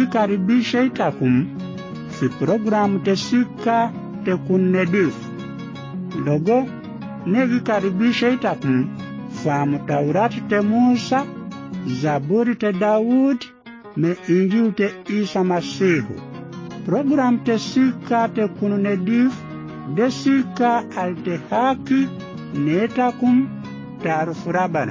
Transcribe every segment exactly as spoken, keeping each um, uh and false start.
Nevikaribisha itakum fi programu tesika tekunnedifu. Logo nevikaribisha itakum famu Taurati te Musa, Zaburi te Daud, me Injili te Isa Masihu. Programu tesika tekunnedifu desika alte haki netakum tarufu Rabana.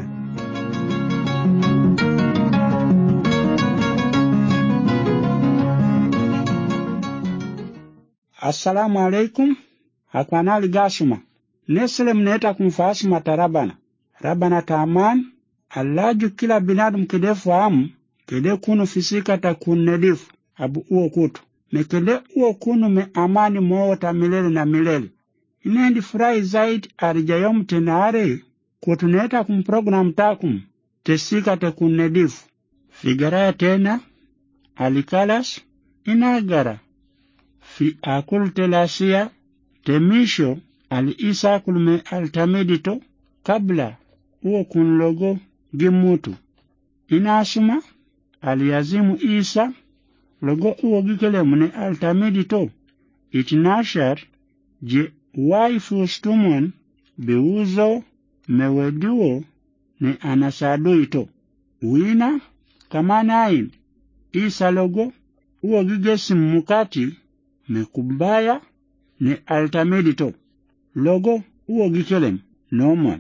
Assalamu alaikum. Hakwanali gasuma. Neselem neta kumfasuma tarabana. Rabana taman. Allaju kila binadum kede fahamu. Kede kunu fisika ta kunnedifu. Abu uo kutu. Mekede uo kunu me amani moota milele na milele. Inendi furai zaidi arijayom tenare. Kutu neta kumprogram takum. Tesika te kunnedifu. Figaraya tena. Alikalas. Inagara. Fi akul telasia temisho ali isa kulme altamedito kabla uo kun logo gimutu. Inasuma aliazimu isa logo uo gikele mune altamedito itinashar je waifu stumon beuzo meweduo ne anasado ito. Wina kamanain isa logo uo gigesimu mukati mekubaya ne altamedito logo uo gikelem nomon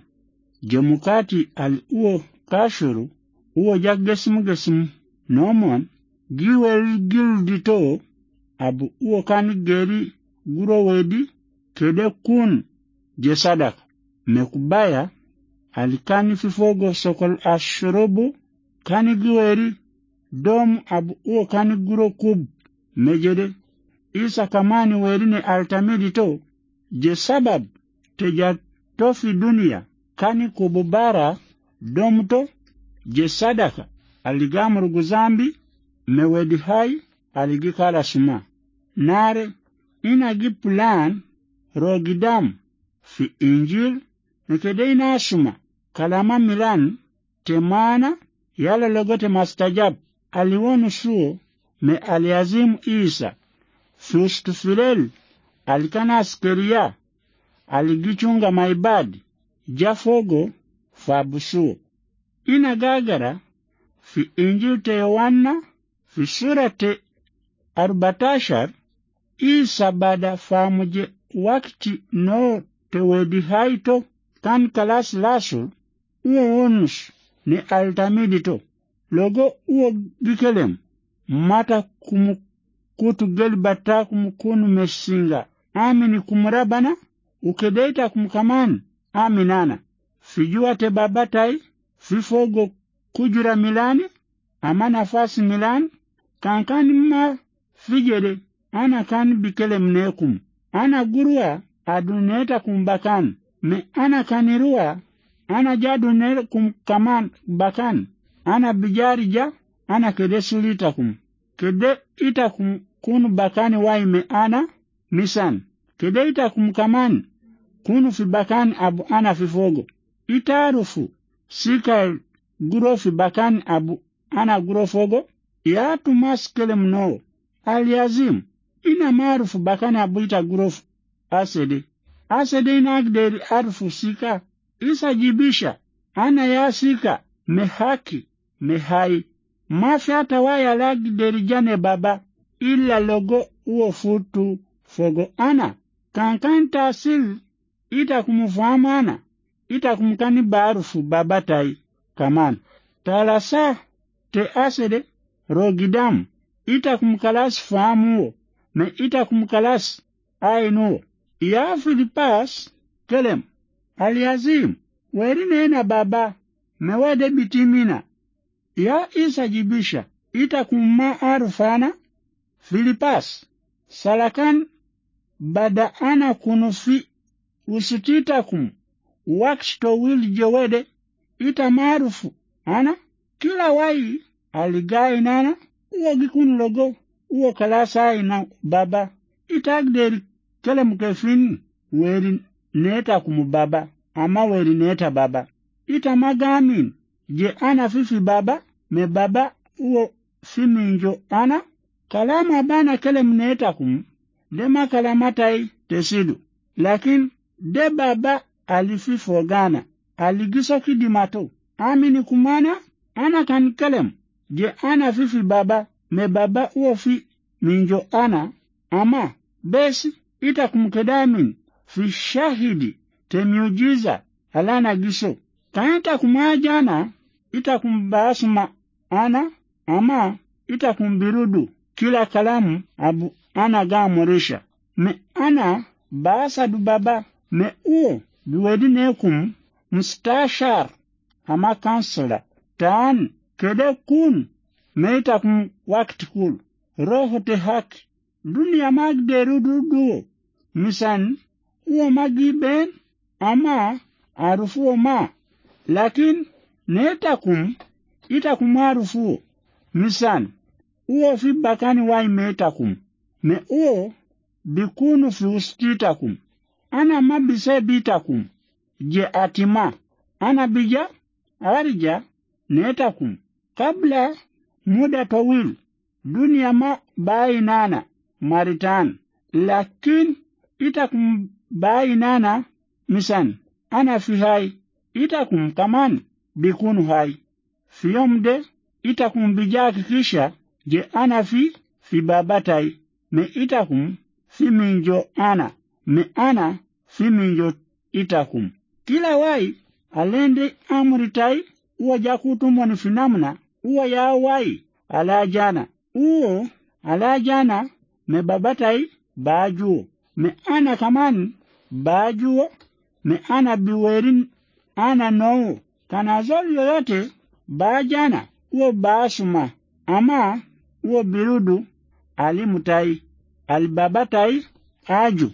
jemukati al uo kashuru uo jaggesimu gesimu nomon giwel gildito abu uo kani geri guro wedi kede kun jesadak mekubaya alikani fifogo sokol ashurubu kani giweri dom abu uo kani guro kub mejede isa kamani werine altamedito je sabab teja tofi dunia kani kububara domto je sadaka aligamuru guzambi mewedi hai aligikala suma nare inagi plan rogidam fi Injil nekede ina suma kalama milan temana yala logote mastajab aliwonu suo me aliazimu isa Fustufilel alikana askeria aligichunga maibadi jafogo fabusuo. Ina gagara fi Injili te Yohana fi sura te arbatashar isa bada famuje wakti no te wedi haito kan kalas lasul uo onus ne altamedito logo uo gikelem mata kumu kutu geli bata kumukunu mesinga. Amini kumurabana, ukedeita kumkamani. Aminana. Fijua te babatai, fifogo kujura milani, ama nafasi milani, kankani mma fijede, ana kani bikele mnekum. Ana gurua, aduneta kumbakan. Me ana kanirua, ana jaduneta kumkaman bakan. Ana bijarija, ana kede sulita kum. Kede ita kum kunu bakani waime ana misan. Kede ita kumkamani kunu fi bakani abu ana fifogo. Itarufu sika guro fi bakani abu ana guro fogo. Yatu maskele mnoo. Aliazim ina marufu bakani abu ita guro asede. Asede ina agderi arufu sika. Isa jibisha ana ya sika mehaki mehai. Mafi hata waya lagi derijane baba ila logo uo futu fogo ana kankanta asil ita kumufahamu ana ita kumkani barufu baba tai kaman talasa te asede rogidamu ita kumkalasi fahamu uo me ita kumkalasi ainuo ya Filipas kelem aliazim werine ena baba mewede bitimina ya isa jibisha ita kumma arufana Filipas salakan bada ana kunufi usititakum wakti to wil jewede ita marufu ana kila wai aligai nana uo gikun logo uo kalasa ina baba itagderi kele mkefin weri neta kumu baba ama weri neta baba ita magamin je ana fifi baba me baba uo fiminjo ana kalama abana kelem netakum dema kalamatai tesidu. Lakin de baba alififo gana aligiso kidimato amini kumana ana kan kelem je ana fifi baba me baba uofi minjo ana ama besi itakumkedamin fi shahidi te miujiza alana giso kanta kumajana itakumbasuma ana ama itakumbirudu kila kalamu abu ana gamorisha me ana baasa du baba me uo biwedinekum mustashar ama kansala taan kede kun me itakum wakti kul roho te haki dunia magderudu duo misan uo magiben ama arufuo ma lakin netakum itakum arufuo misan uo fi bakani wai metakum me uo bikunu fi ustitakum ana mabise bitakum je atima ana bija arja netakum kabla muda tawil dunia ma bainana maritan lakin itakum bainana misan ana fi hai itakum kaman bikunu hai fi yomde itakum bijaki kisha je ana fi fi babatai me itakum fi minjo ana me ana fi minjo itakum kila wai alende amritai uwa jakutumwa ni finamna uwa ya wai alajana uo alajana me babatai bajuo me ana kaman bajuo me ana biwerin ana no kana zoli yoyote bajana uo basuma ama uo birudu alimutai alibabatai aju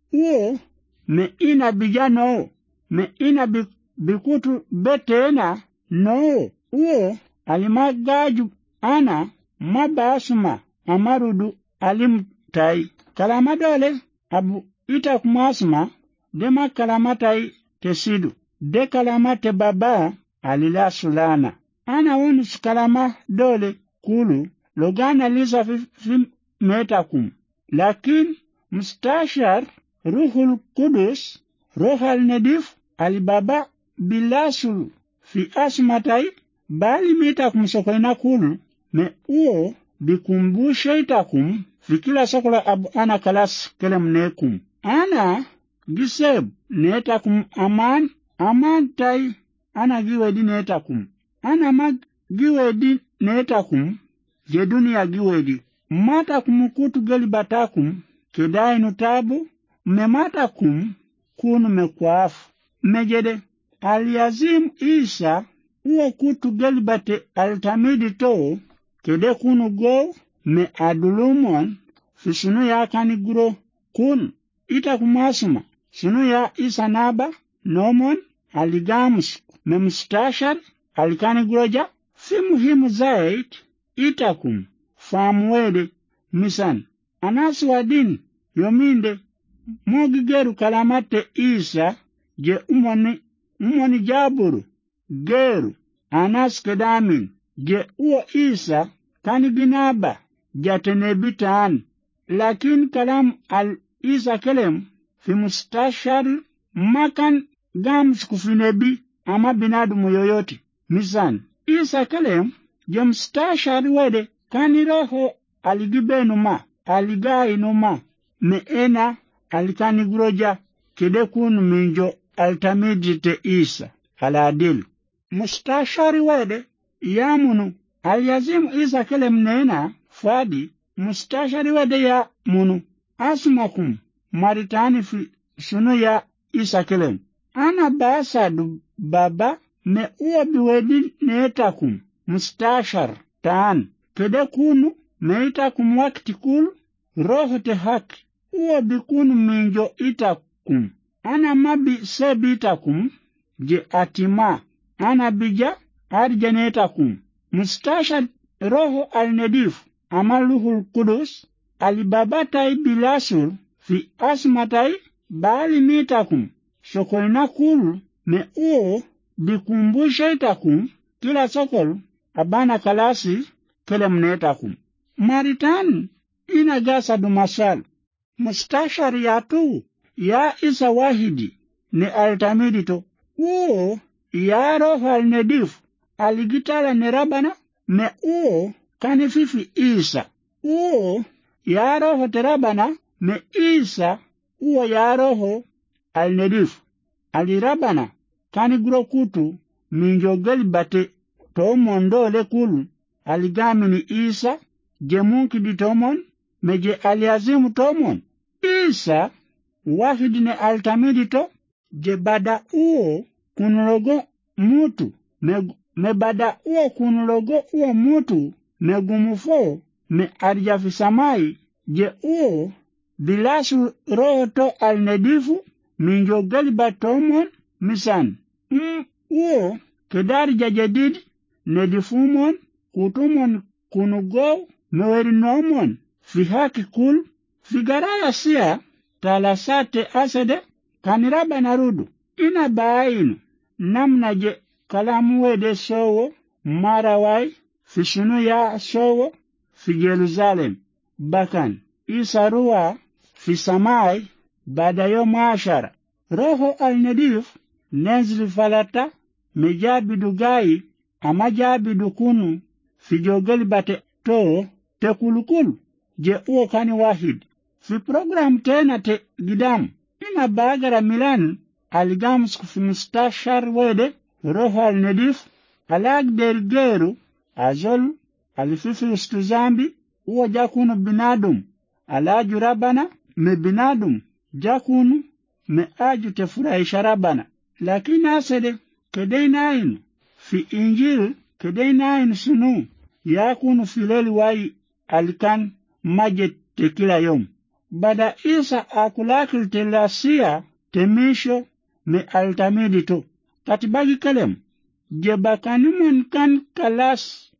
uo me ina bijano me ina bi, bikutu betena no uo alimagaju ana mabasuma amarudu alimutai kalamadole abu itakumasuma dema kalamatai tesidu de kalamate baba alila sulana ana wonu kalama dole kulu logana lisa fi, fi metakum lakin mustashar ruhul kudus rohal nadif alibaba bilasul fi asmatai bali metakum sokoina kulu me uo bikumbusha itakum fi kila sokola abu ana kalas kelem nekum ana giseb netakum aman aman tai ana giwedi netakum ana mag giwedi netakum je dunia giwedi mata kumukutu geli batakum kedai nutabu me mata kum kunu mekwafu mejede aliazim Isa uo kutu geli bate altamidi to kede kunu go me adulumon fi sunu ya kaniguro kun ita kumasuma sunu ya Isa naba nomon aligamus me mustashar alikanigroja fi muhimu zaid itakum famwede misan anasi wadini yominde mogigeru kalamate Isa je umoni umoni jaburu geru anas kedamin je uo Isa kaniginaba jatenebitan lakin kalam al Isa kelem fi mustashar makan gams kufinebi ama binadamu yoyote misan Isa kelem je mustashar wede kani roho aligibenu ma aligai numa me ena alikani groja kede kunu minjo altamidite Isa haladil mustashari wede yamunu aliazimu Isa kelem nena fadi mustashari wede ya munu asmakum maritani fi sunu ya Isa kelem ana basadu baba me uwa biwedi netakum mustashar taan kede kunu meitakum wakti kul roho te haki uwa bikunu minjo itakum ana mabi sebi itakum je atima ana bija arjanetakum mustashar roho alnedif amaluhul kudus alibabatai bilasul fi asmatai bali mitakum sokolina kulu me uo bikumbusha itakum kila sokol abana kalasi kelem netakum maritan ina gasa du maswal mustashar yatu ya isa wahidi ni altamidi to uo ya roho alnedif aligitala ni rabana me uo kani fifi isa uo ya roho terabana me isa uo ya roho alnedif alirabana kani gurokutu minjogel bate tomon dole kulu aligami ni isa jemunki di tomon meje aliazimu tomon isa wahidi ne altamidi to je bada uo kunulogo mutu me, me bada uo kunulogo uo mutu me gumufo me arjafisamai je uo bilasu roto alnedifu minjogel batomon misan mm, uo kedari jadid nedifumon kutumon kunugo meweri nomon fi haki kul figaraya sia talasate asede kaniraba narudu ina bainu namna je kalamu wede sowo marawai fi shunu ya sowo fi Jerusalem bakan isarua fi samai baada yom ashara roho al-nadif nenzli falata mejabidu gai ama jabidu kunu fi jogel bate to te kulukulu je uo kani wahid fi program tena te gidam ina bagara milan aligams fi mustashar wede roho al-nadif alag dergeru azol alififi ustuzambi uo jakunu binadum alaju rabana me binadum jakunu me aju tefurahisha rabana lakini asede kedeinainu fi injil kedeinainu sunu yakunu fileli wai alikan majet tekila yom bada isa akulakil telasia temisho me altamidi to katibagi kalem jebakanumon kan kalas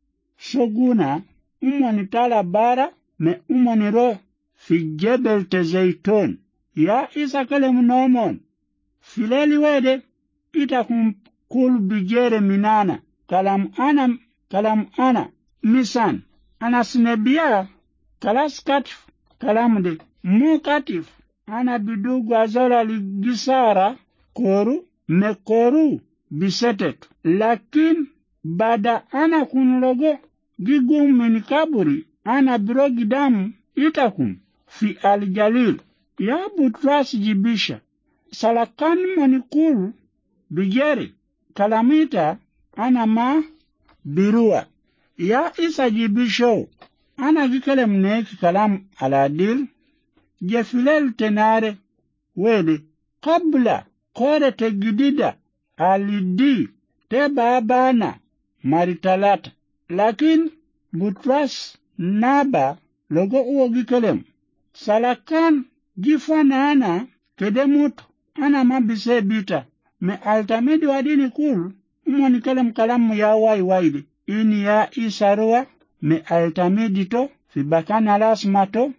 soguna umoni tala bara me umoni ro fi jebel te zaytun ya isa kalem nomon fileli wede itakum kul bijere minana kalam ana kalam ana misan ana sinebia kalas katif kalam de mu katif ana bidugu azola ligisara koru me koru bisetet lakin bada ana kunlogo gigum min kaburi ana birogi damu itakum fi aljalil ya butras jibisha salakan manikul bijere kalamita ana ma birua ya isa jibisho ana gikalem neki kalam aladil jefilel tenare wede kabla kore te gidida alidi te babana maritalata lakin butras naba logo uo gikalem salakan gifana ana kedemutu ana mabise bita me altamidi wadini kul umoni kalem kalamu ya wai waide ini ya isarua me altamidi to fi bakana lasmato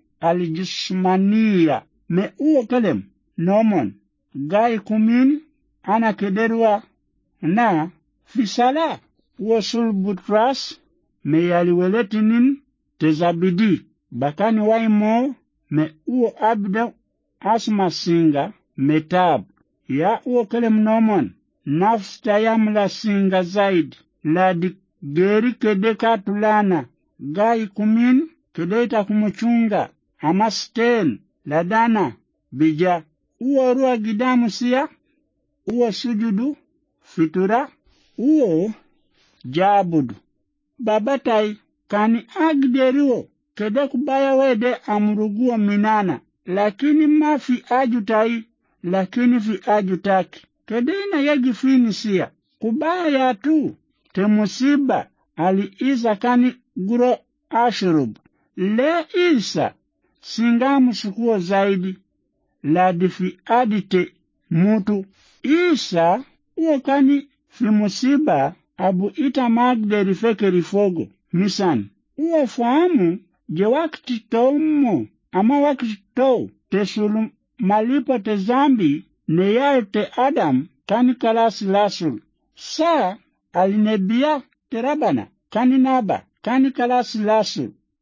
alijismania me uo kalem nomon gai kumin ana kederua na fi sala uosul butras me yaliweletinin tezabidi bakani waimo me uo abda asma singa metab ya uo kalem nomon nafs tayamla singa zaid ladik geri kede katulana gai kumin kedeta kumuchunga amasten ladana bija uo ruwa gidamu siya uo sujudu fitura uo jabudu babatai kani agderuo kede kubaya wede amuruguo minana lakini mafi ajutai lakini fi ajutaki kedena yagifini siya kubaya tu te musiba ali isa kani guro ashurub le isa singamu sukuo zaidi ladi fi adite mutu isa uo kani fi musiba abu ita magderi fekeri fogo misan uo fahamu je wakti tomo ama wakti to te sulum malipo te zambi ne yae te adam kani kalasi lasul sa alinebia terabana kani naba kani kalasi lasul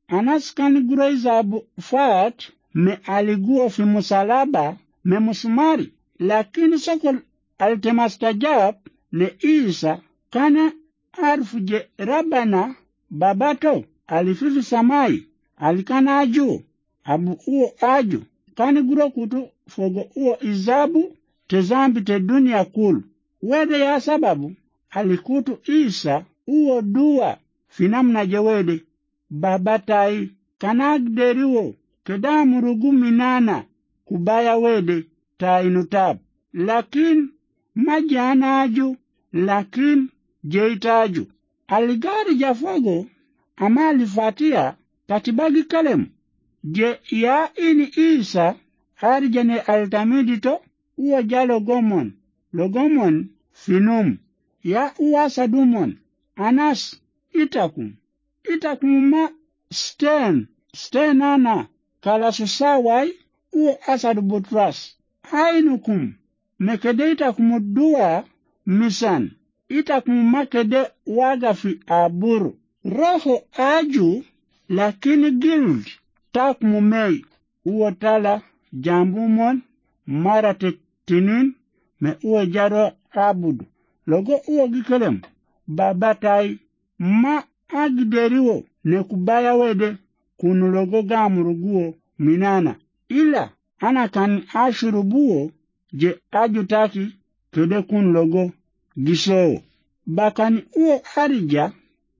Anas kan gura izabu fat me aliguo fi musalaba me musumari. Lakini sokol altemastajab ne Isa kana arfu je Rabana babato alififi samai alikana aju abu uo aju kani gura kutu fogo uo izabu te zambi te dunia kulu. Wede ya sababu alikutu Isa uo dua finamna jewede babatai kanagderiwo kedamu rugu minana kubaya wede ta inutab. Lakin majana aju lakin jeitaju aligari jafogo ama alifatia katibagi kalem je ya ini Isa harjane altamidito uwa ja logomon logomon finum ya uwa sadumon Anas itakum itakum ma sten sten ana kala susawai uwa asad butras ainukum mekede itakum dua misan itakum makede waga fi aburu roho aju lakini gild takum mei uwa tala jambumon mara tinin me uwa jaro abudu logo uwa gikelem babatai ma agderiwo ne kubaya wede kunu logo gamuruguo minana ila ana kan ashurubuo je ajutaki kede kun logo gisoo bakani uo harija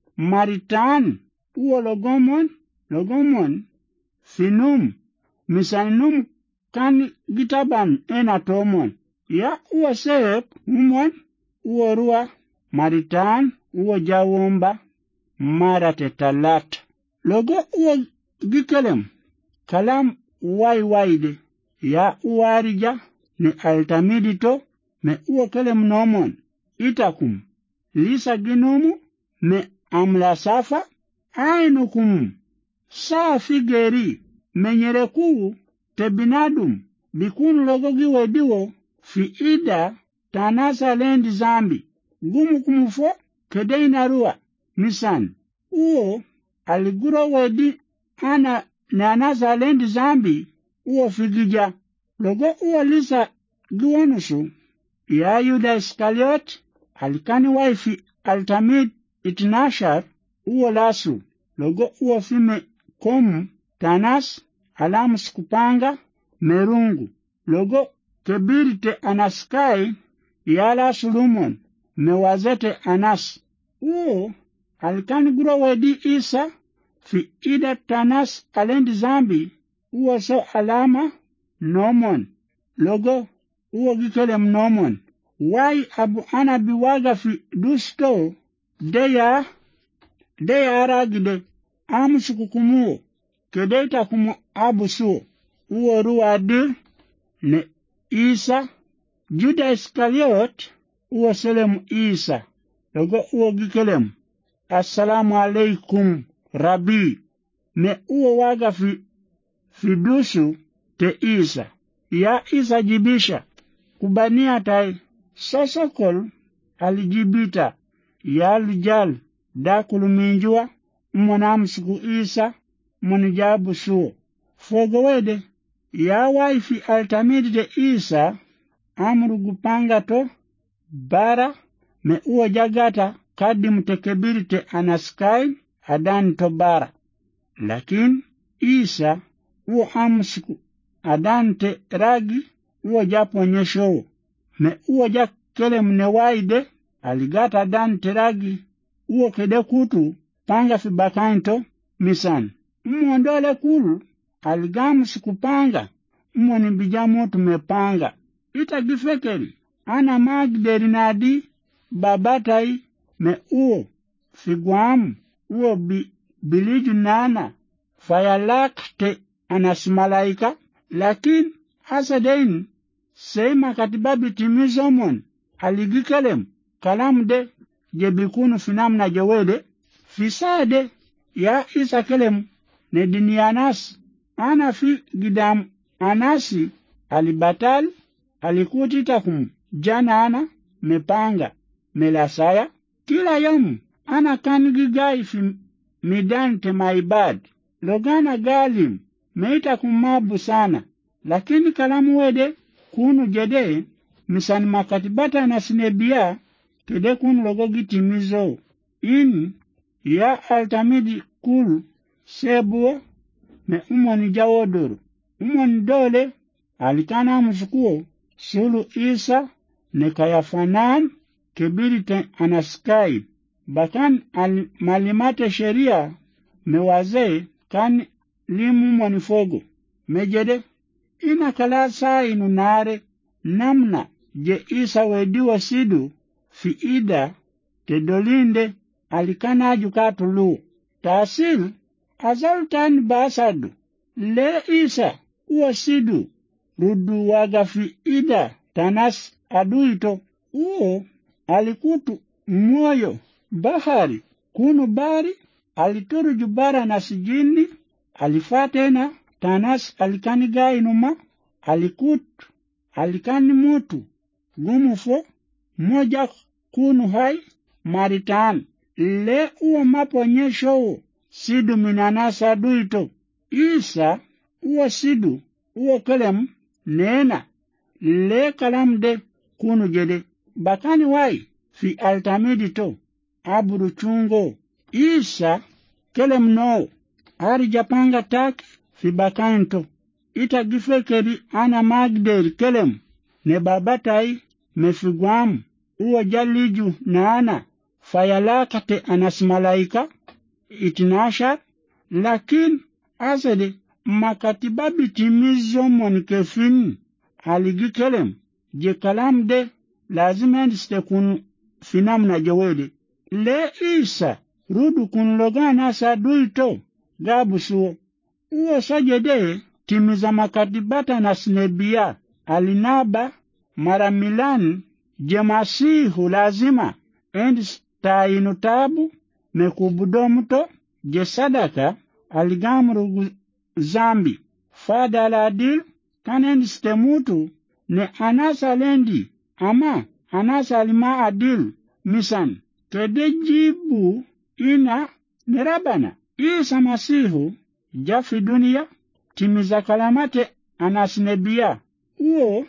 maritan uo logomon logomon finum misanum kan gitaban ena tomon ya uo sep umon uo rua maritan uo jawomba marate talat logo uo gikelem kalam wai waide ya uarija ne altamidito me uo kelem nomon itakum lisa ginumu me amla safa ainukum safi geri menyereku te binadum bikun logo giwediwo fi ida tanasa lendi zambi gumu kumufo kedeina rua misan uo aligura wedi ana nanasa lendi zambi uo figija logo uo lisa giwonusu ya Yuda Iskariot alikani waifi altamid itnashar uo lasu logo uo fime komu tanas alamus kupanga merungu logo kebirite anaskai yala sulumon mewazete anas uo alikani gura wedi Isa fi ida tanas alendi zambi uo so alama nomon logo uo gikelem nomon wai abu ana biwaga fi dusto deya deya aragide amushukukumuo kedeita kumu abu suo uo ruadi ne Isa Juda Iskariot uo selem Isa logo uo gikelem assalamu alaikum Rabbi ne uo waga fi fidusu te Isa ya Isa jibisha kubania tai sosokol alijibita ya lijal dakulu minjua mwanamsiku Isa mwanijabu suo fogowede ya waifi altamidi de Isa amru gupanga to bara me uo jagata kadi mutekebiri te anaskai adan to bara lakin Isa uo amsiku adan te ragi uo japo nyesho me uo jakele mnewaide aligata adan te ragi uo kede kutu panga fi bakainto misan mwondole kulu aligamu sikupanga mwoni bijamu tumepanga ita gifekeri ana magderi nadi babatai me uo figuamu uo bi, biliju nana fayalak te anasmalaika lakin hasadein sema katibabi timizomon aligikelem kalamu de jebikunu finamna jewede fisade ya Isa kelem ne dini Anas ana fi gidam Anasi alibatal alikuti takum jana ana mepanga melasaya kila yamu ana kan gigai fi midan te maibad logana galim meita kumabu sana lakini kalamu wede kunu jede misani makatibata na sinebia kede kunu logo gitimizo in ya altamidi kulu sebuo me umoni jawodoro umoni dole alikana msukuo sulu Isa ne Kayafanan kibirite anaskai bakan al malimate sheria mewaze kan limu mwanifogo mejede ina kalasa inunare namna je Isa wediwa sidu fi ida tedolinde alikana jukatulu tasil azaltan basadu le Isa uwa sidu rudu waga fi ida tanas aduito uo alikutu moyo bahari kunu bari alituru jubara na sijini alifatena tanas alikani gainuma alikutu alikani mutu gumufo moja kunu hai maritan le uo maponyesho sidu minanasa aduito Isa uo sidu uo kelem nena le kalam de kunu jede bakani wai fi altamidi to aburu chungo Isa kelem no ari japanga tak fi bakani to ita gifekeri ana magderi kelem ne babatai mefigwam uo jaliju na ana fayalakate anasmalaika itinasha lakin asede makatibabi timizo monikefin aligi kelem je kalam de lazima ndiste kunu finamna jawede le Isa rudu kunu logana saduito gabusuo uo sajede timiza makatibata na snebia alinaba mara milan je masihu lazima endista inutabu mekubudomuto je sadaka aligamru zambi fada la adil kanen stemutu ne anasa lendi ama anasa lima adil misan kede jibu ina nerabana Isa masihu jafi dunia timiza kalamate anasnebia uo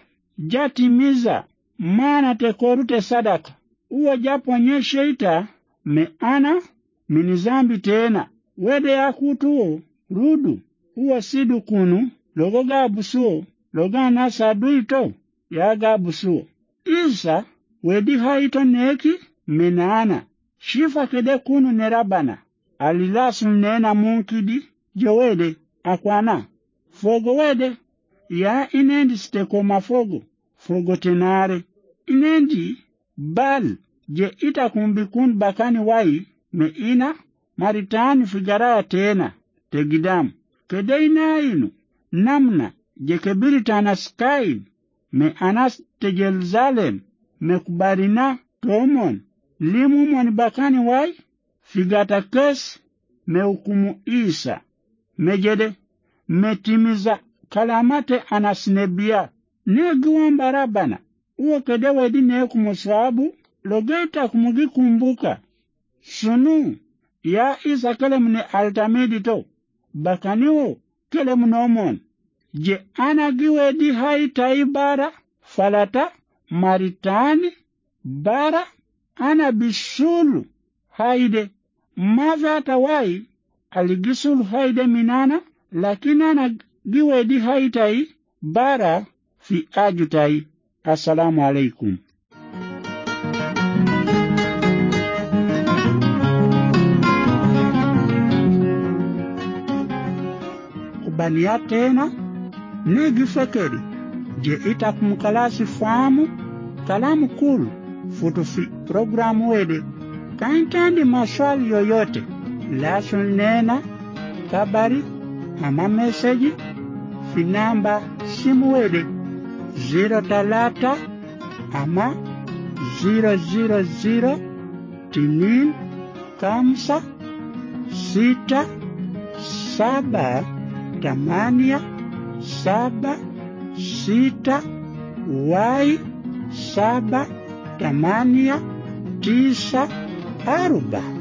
jatimiza mana tekorute sadaka uo japonyeshe ita me ana minizambi tena wede ya kutuo rudu uo sidu kunu logo gabusuo loga nasa duito ya gabusuo Isa wedi haito neki menana shifa kede kunu nerabana alilasu nena munkidi jowede akwana fogo wede ya inendi steko mafogo fogo tenare inendi bal je ita kumbikun bakani wai me ina maritani figara tena tegidam kede inainu namna je kebirita skain me anas te Jerusalem me kubarina tomon limu mwani bakani wai figata kes me hukumu Isa mejede metimiza kalamate anasnebia neguwa barabana uo kede wedi ne kumuswabu logeta kumugikumbuka sunu ya Isa kelem ne altamidi to bakaniwo kelem nomon je anagiwe di haita ibara falata maritani bara ana bisulu haide mazata wai aligisulu haide minana lakini ana giwe di haita bara fi ajutai. Assalamu alaikum. Kubania tena negi fekeri je ita kumkalasi famu kalamu kulu futu fi programu wede kaintandi maswali yoyote lasu nena kabari ama meseji fi namba simu wede zero talata ama zero zero zero tinin kamsa sita saba tamania saba sita wai saba tamania tisa aruba.